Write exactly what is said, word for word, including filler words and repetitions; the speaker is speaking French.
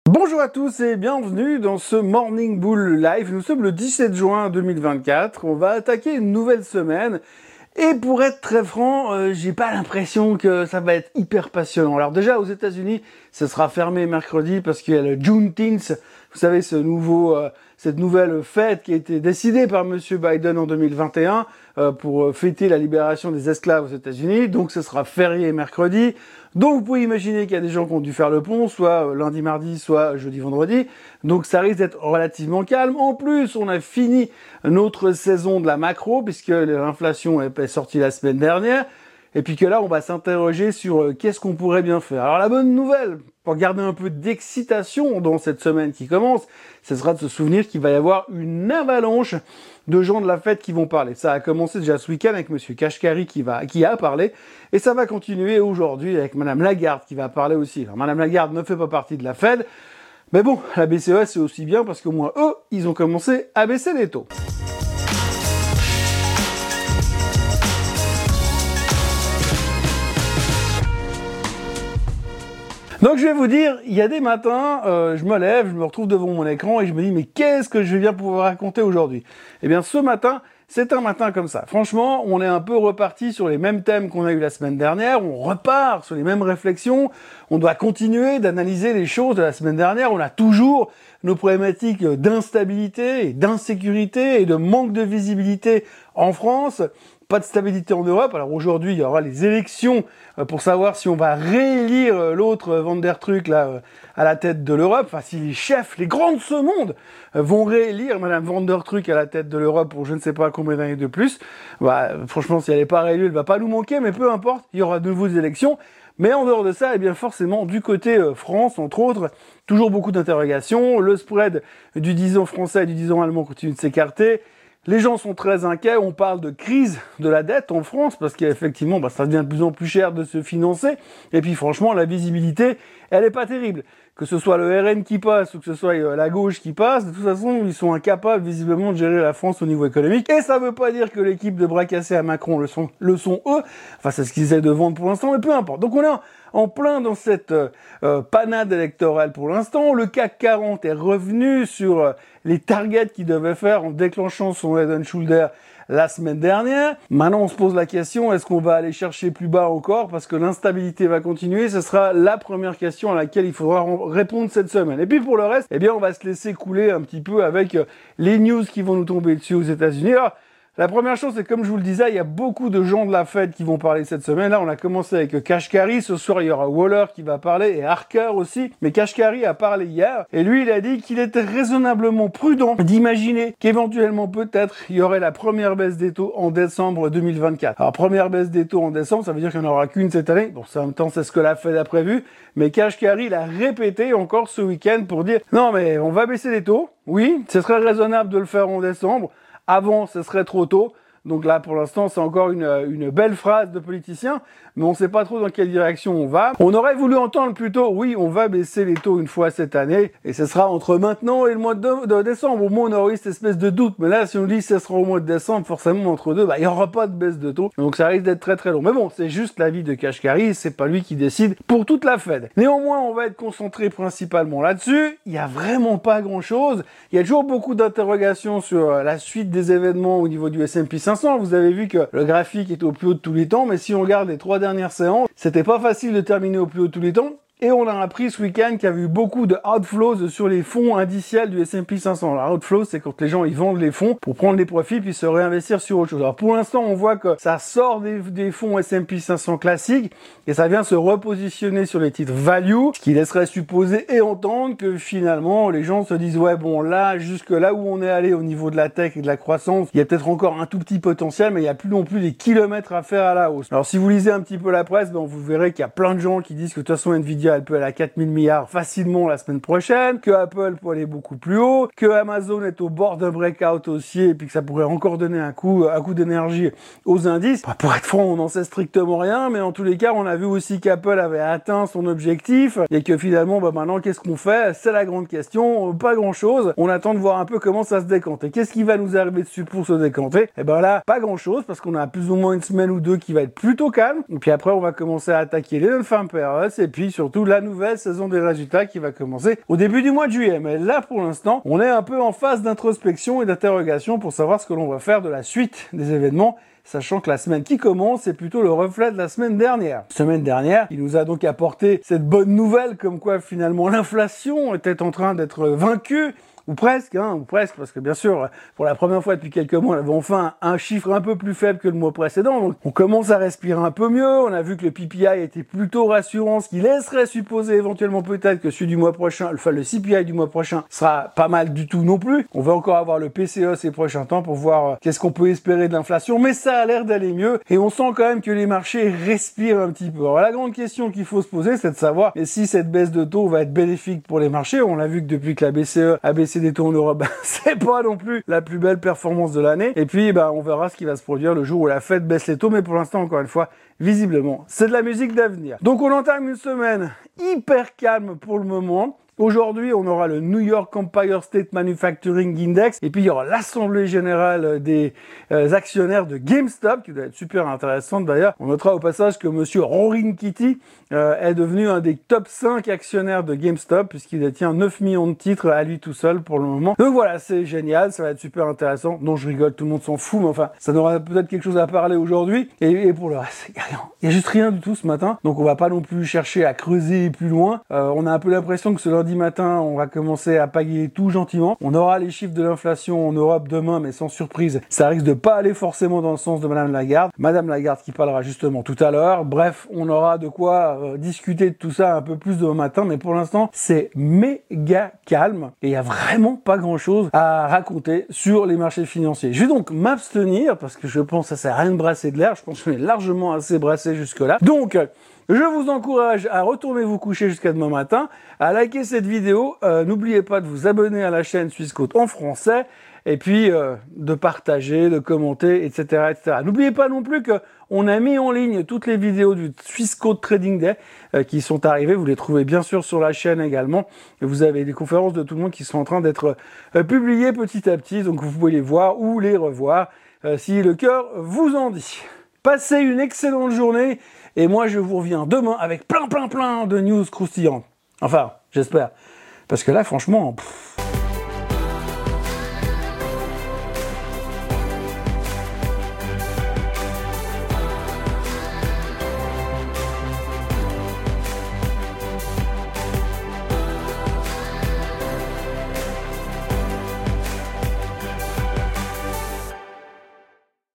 Bonjour à tous et bienvenue dans ce Morning Bull Live. Nous sommes le dix-sept juin deux mille vingt-quatre. On va attaquer une nouvelle semaine. Et pour être très franc, euh, j'ai pas l'impression que ça va être hyper passionnant. Alors déjà, aux États-Unis, ce sera fermé mercredi parce qu'il y a le Juneteenth. Vous savez, ce nouveau, euh, cette nouvelle fête qui a été décidée par Monsieur Biden en deux mille vingt et un euh, pour fêter la libération des esclaves aux États-Unis. Donc, ce sera férié mercredi. Donc, vous pouvez imaginer qu'il y a des gens qui ont dû faire le pont, soit lundi, mardi, soit jeudi, vendredi. Donc, ça risque d'être relativement calme. En plus, on a fini notre saison de la macro, puisque l'inflation est sortie la semaine dernière. Et puis que là, on va s'interroger sur euh, qu'est-ce qu'on pourrait bien faire. Alors, la bonne nouvelle, pour garder un peu d'excitation dans cette semaine qui commence, ce sera de se souvenir qu'il va y avoir une avalanche de gens de la fête qui vont parler. Ça a commencé déjà ce week-end avec Monsieur Kashkari qui va, qui a parlé, et ça va continuer aujourd'hui avec Madame Lagarde qui va parler aussi. Alors, Madame Lagarde ne fait pas partie de la Fed, mais bon, la B C E c'est aussi bien parce qu'au moins eux, ils ont commencé à baisser les taux. Donc je vais vous dire, il y a des matins, euh, je me lève, je me retrouve devant mon écran et je me dis mais qu'est-ce que je vais bien pouvoir raconter aujourd'hui? Eh bien ce matin, c'est un matin comme ça. Franchement, on est un peu reparti sur les mêmes thèmes qu'on a eu la semaine dernière, on repart sur les mêmes réflexions, on doit continuer d'analyser les choses de la semaine dernière, on a toujours nos problématiques d'instabilité et d'insécurité et de manque de visibilité en France. Pas de stabilité en Europe. Alors aujourd'hui, il y aura les élections pour savoir si on va réélire l'autre Van der Truc là à la tête de l'Europe. Enfin, si les chefs, les grands de ce monde vont réélire Madame Van der Truc à la tête de l'Europe pour je ne sais pas combien d'années de plus. Bah, franchement, si elle n'est pas réélue, elle va pas nous manquer, mais peu importe, il y aura de nouvelles élections. Mais en dehors de ça, eh bien forcément, du côté euh, France, entre autres, toujours beaucoup d'interrogations. Le spread du dix ans français et du dix ans allemand continue de s'écarter. Les gens sont très inquiets, on parle de crise de la dette en France, parce qu'effectivement, bah, ça devient de plus en plus cher de se financer, et puis franchement, la visibilité, elle est pas terrible. Que ce soit le R N qui passe, ou que ce soit la gauche qui passe, de toute façon, ils sont incapables, visiblement, de gérer la France au niveau économique, et ça veut pas dire que l'équipe de bras cassés à Macron le sont, le sont eux, enfin, c'est ce qu'ils essaient de vendre pour l'instant, mais peu importe. Donc on est en, en plein dans cette euh, euh, panade électorale pour l'instant, le C A C quarante est revenu sur euh, les targets qu'il devait faire en déclenchant son Head and Shoulder la semaine dernière. Maintenant, on se pose la question, est-ce qu'on va aller chercher plus bas encore parce que l'instabilité va continuer? Ce sera la première question à laquelle il faudra répondre cette semaine. Et puis pour le reste, eh bien, on va se laisser couler un petit peu avec les news qui vont nous tomber dessus aux États-Unis. Alors, la première chose, c'est comme je vous le disais, il y a beaucoup de gens de la Fed qui vont parler cette semaine. Là, on a commencé avec Kashkari. Ce soir, il y aura Waller qui va parler et Harker aussi. Mais Kashkari a parlé hier. Et lui, il a dit qu'il était raisonnablement prudent d'imaginer qu'éventuellement, peut-être, il y aurait la première baisse des taux en décembre deux mille vingt-quatre. Alors, première baisse des taux en décembre, ça veut dire qu'il n'y en aura qu'une cette année. Bon, en même temps, c'est ce que la Fed a prévu. Mais Kashkari l'a répété encore ce week-end pour dire « Non, mais on va baisser les taux. Oui, ce serait raisonnable de le faire en décembre. Avant, ce serait trop tôt. » Donc là, pour l'instant, c'est encore une, une belle phrase de politicien, mais on ne sait pas trop dans quelle direction on va. On aurait voulu entendre plutôt, oui, on va baisser les taux une fois cette année, et ce sera entre maintenant et le mois de, de décembre. Au moins, on aurait eu cette espèce de doute. Mais là, si on dit que ce sera au mois de décembre, forcément, entre deux, bah, il n'y aura pas de baisse de taux. Donc ça risque d'être très très long. Mais bon, c'est juste l'avis de Kashkari, c'est pas lui qui décide pour toute la Fed. Néanmoins, on va être concentré principalement là-dessus. Il n'y a vraiment pas grand-chose. Il y a toujours beaucoup d'interrogations sur la suite des événements au niveau du S and P cinq cents. Vous avez vu que le graphique est au plus haut de tous les temps, mais si on regarde les trois dernières séances, c'était pas facile de terminer au plus haut de tous les temps. Et on a appris ce week-end qu'il y avait eu beaucoup de outflows sur les fonds indiciels du S and P cinq cents. Alors, outflows, c'est quand les gens ils vendent les fonds pour prendre les profits puis se réinvestir sur autre chose. Alors, pour l'instant, on voit que ça sort des, des fonds S and P cinq cents classiques et ça vient se repositionner sur les titres value, ce qui laisserait supposer et entendre que finalement, les gens se disent, ouais, bon, là, jusque là où on est allé au niveau de la tech et de la croissance, il y a peut-être encore un tout petit potentiel, mais il n'y a plus non plus des kilomètres à faire à la hausse. Alors, si vous lisez un petit peu la presse, ben, vous verrez qu'il y a plein de gens qui disent que de toute façon, Nvidia elle peut aller à quatre mille milliards facilement la semaine prochaine, que Apple peut aller beaucoup plus haut, que Amazon est au bord d'un breakout haussier et puis que ça pourrait encore donner un coup, un coup d'énergie aux indices. Bah, pour être franc, on n'en sait strictement rien, mais en tous les cas, on a vu aussi qu'Apple avait atteint son objectif et que finalement, bah, maintenant, qu'est-ce qu'on fait? C'est la grande question. Pas grand-chose. On attend de voir un peu comment ça se décante. Et qu'est-ce qui va nous arriver dessus pour se décanter? Et ben là, pas grand-chose parce qu'on a plus ou moins une semaine ou deux qui va être plutôt calme. Et puis après, on va commencer à attaquer les non-farm payrolls et puis surtout surtout la nouvelle saison des résultats qui va commencer au début du mois de juillet. Mais là, pour l'instant, on est un peu en phase d'introspection et d'interrogation pour savoir ce que l'on va faire de la suite des événements, sachant que la semaine qui commence, c'est plutôt le reflet de la semaine dernière. Semaine dernière, il nous a donc apporté cette bonne nouvelle comme quoi finalement l'inflation était en train d'être vaincue, ou presque, hein, ou presque, parce que bien sûr, pour la première fois depuis quelques mois, on avait enfin un chiffre un peu plus faible que le mois précédent, donc on commence à respirer un peu mieux, on a vu que le P P I était plutôt rassurant, ce qui laisserait supposer éventuellement peut-être que celui du mois prochain, enfin le C P I du mois prochain, sera pas mal du tout non plus. On va encore avoir le P C E ces prochains temps pour voir euh, qu'est-ce qu'on peut espérer de l'inflation, mais ça a l'air d'aller mieux, et on sent quand même que les marchés respirent un petit peu. Alors la grande question qu'il faut se poser, c'est de savoir et si cette baisse de taux va être bénéfique pour les marchés. On l'a vu que depuis que la B C E a baissé des taux en Europe, ben, c'est pas non plus la plus belle performance de l'année. Et puis, ben, on verra ce qui va se produire le jour où la Fed baisse les taux. Mais pour l'instant, encore une fois, visiblement, c'est de la musique d'avenir. Donc, on entame une semaine hyper calme pour le moment. Aujourd'hui, on aura le New York Empire State Manufacturing Index et puis il y aura l'assemblée générale des euh, actionnaires de GameStop qui doit être super intéressante d'ailleurs. On notera au passage que monsieur Roaring Kitty euh, est devenu un des top cinq actionnaires de GameStop puisqu'il détient neuf millions de titres à lui tout seul pour le moment. Donc voilà, c'est génial, ça va être super intéressant. Non, je rigole, tout le monde s'en fout, mais enfin, ça aura peut-être quelque chose à parler aujourd'hui. Et, et pour le reste, il y a rien. Il y a juste rien du tout ce matin. Donc on va pas non plus chercher à creuser plus loin. Euh, on a un peu l'impression que ce lundi matin, on va commencer à pagayer tout gentiment. On aura les chiffres de l'inflation en Europe demain, mais sans surprise, ça risque de pas aller forcément dans le sens de Madame Lagarde. Madame Lagarde qui parlera justement tout à l'heure. Bref, on aura de quoi euh, discuter de tout ça un peu plus demain matin, mais pour l'instant, c'est méga calme et il y a vraiment pas grand-chose à raconter sur les marchés financiers. Je vais donc m'abstenir parce que je pense que ça sert à rien de brasser de l'air. Je pense qu'on est largement assez brassé jusque-là. Donc, je vous encourage à retourner vous coucher jusqu'à demain matin, à liker cette vidéo. Euh, n'oubliez pas de vous abonner à la chaîne Swissquote en français et puis euh, de partager, de commenter, et cetera, et cetera. N'oubliez pas non plus que on a mis en ligne toutes les vidéos du Swissquote Trading Day euh, qui sont arrivées. Vous les trouvez bien sûr sur la chaîne également. Et vous avez des conférences de tout le monde qui sont en train d'être euh, publiées petit à petit. Donc vous pouvez les voir ou les revoir euh, si le cœur vous en dit. Passez une excellente journée. Et moi, je vous reviens demain avec plein, plein, plein de news croustillantes. Enfin, j'espère. Parce que là, franchement... Pff